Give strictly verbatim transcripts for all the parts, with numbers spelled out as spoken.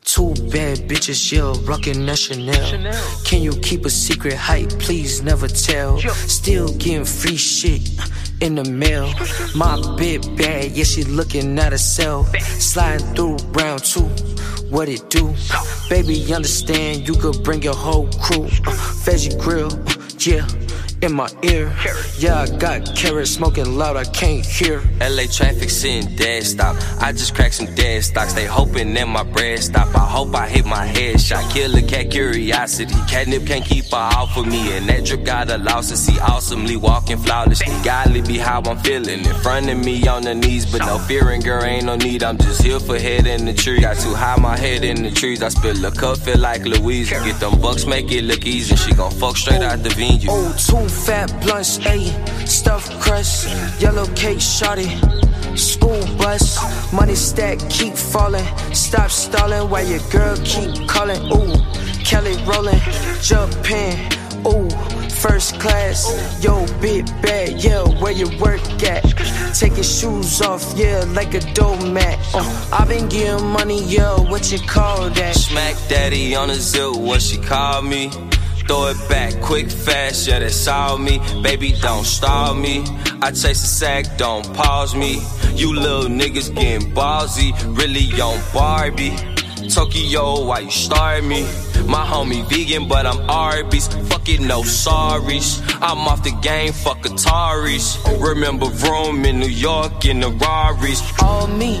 Two bad bitches, yeah, rockin' that Chanel. Can you keep a secret height? Please never tell. Still getting free shit in the mail. My bit bad, yeah, she looking at herself. Sliding through round two, what it do? Baby, understand, you could bring your whole crew. uh, Veggie grill, uh, yeah, in my ear. Yeah, I got carrots smoking loud, I can't hear. L A traffic sitting dead stop. I just cracked some dead stocks. They hoping that my bread stop. I hope I hit my headshot. Kill a cat curiosity. Catnip can't keep her off of me. And that drip got a loss to see awesomely walking flawlessly. Godly be how I'm feeling. In front of me on the knees, but no fearing, girl, ain't no need. I'm just here for head in the tree. Got too high, my head in the trees. I spill a cup, feel like Louise. Get them bucks, make it look easy. She gon' fuck straight out the venue. Oh, two fat blunts, ayy, stuffed crust, yellow cake, shawty, school bus, money stack, keep falling, stop stalling while your girl keep calling. Ooh, Kelly rolling, Japan, ooh, first class, yo, big bag, yeah, where you work at? Take your shoes off, yeah, like a doormat. Uh, I been getting money, yeah, what you call that? Smack daddy on the zip, what she call me? Throw it back, quick, fast, yeah, that's all me. Baby, don't stall me. I chase a sack, don't pause me. You little niggas getting ballsy, really on Barbie. Tokyo, why you start me? My homie vegan, but I'm Arby's. Fuck it, no sorries. I'm off the game, fuck Ataris. Remember Rome in New York in the Raris. All me,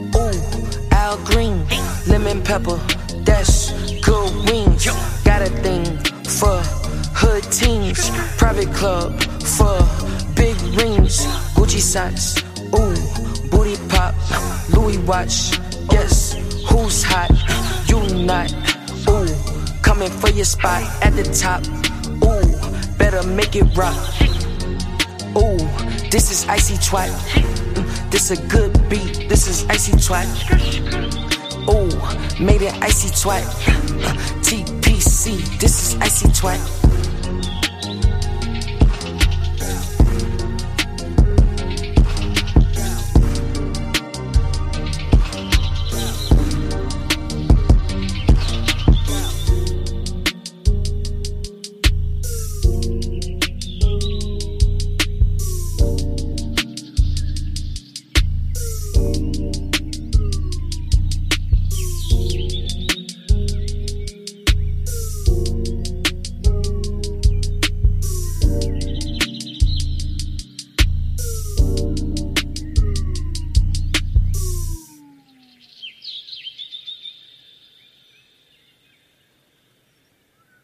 ooh, Al Green, lemon pepper, that's good wings. Got a thing for hood teens, private club for big rings, Gucci socks, ooh, booty pop, Louis watch, yes, who's hot, you not, ooh, coming for your spot at the top, ooh, better make it rock, ooh, this is icy twat, mm, this a good beat, this is icy twat, ooh, made it icy twat, uh, T P C, this is icy twat.